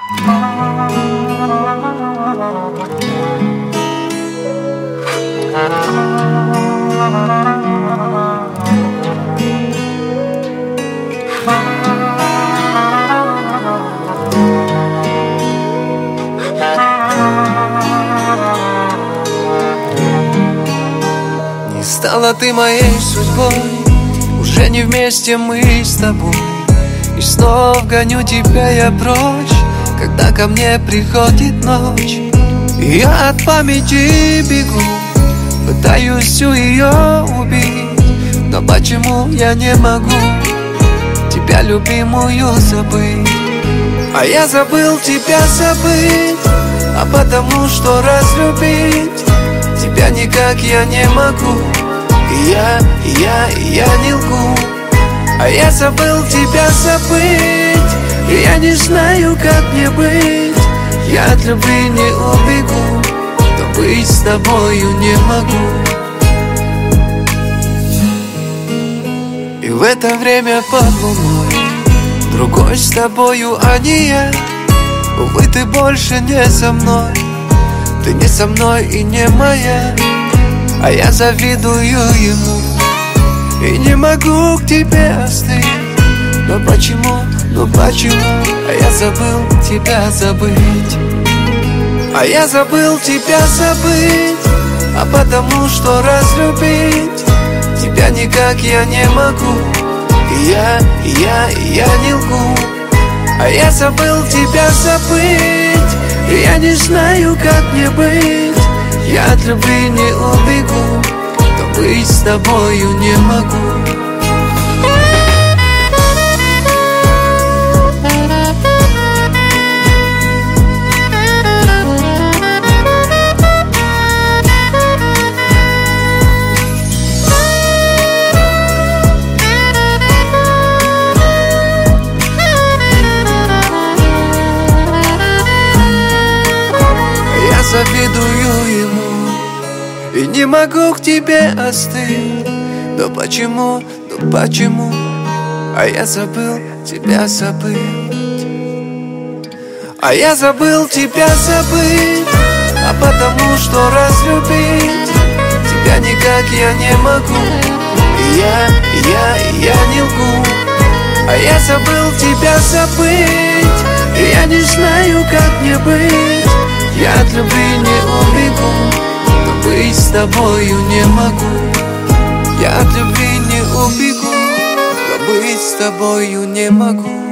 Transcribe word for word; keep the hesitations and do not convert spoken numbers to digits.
Не стала ты моей судьбой, уже не вместе мы с тобой. И снова гоню тебя я прочь, когда ко мне приходит ночь. И я от памяти бегу, пытаюсь всю ее убить. Но почему я не могу тебя, любимую, забыть? А я забыл тебя забыть, а потому что разлюбить тебя никак я не могу. И я, и я, и я не лгу. А я забыл тебя забыть, и я не знаю, как мне быть. Я от любви не убегу, но быть с тобою не могу. И в это время под луной другой с тобою, а не я. Увы, ты больше не со мной, ты не со мной и не моя. А я завидую ему и не могу к тебе остыть. Но почему, ну почему? А я забыл тебя забыть. А я забыл тебя забыть, а потому что разлюбить тебя никак я не могу. И я, и я, и я не лгу. А я забыл тебя забыть, и я не знаю, как мне быть. Я от любви не убегу, но быть с тобою не могу. Завидую ему и не могу к тебе остыть. Но почему, ну почему? А я забыл тебя забыть. А я забыл тебя забыть, а потому что разлюбить тебя никак я не могу. И я, и я, и я не лгу. А я забыл тебя забыть, и я не знаю, как мне быть. Я от любви не убегу, но быть с тобою не могу. Я от любви не убегу, но быть с тобою не могу.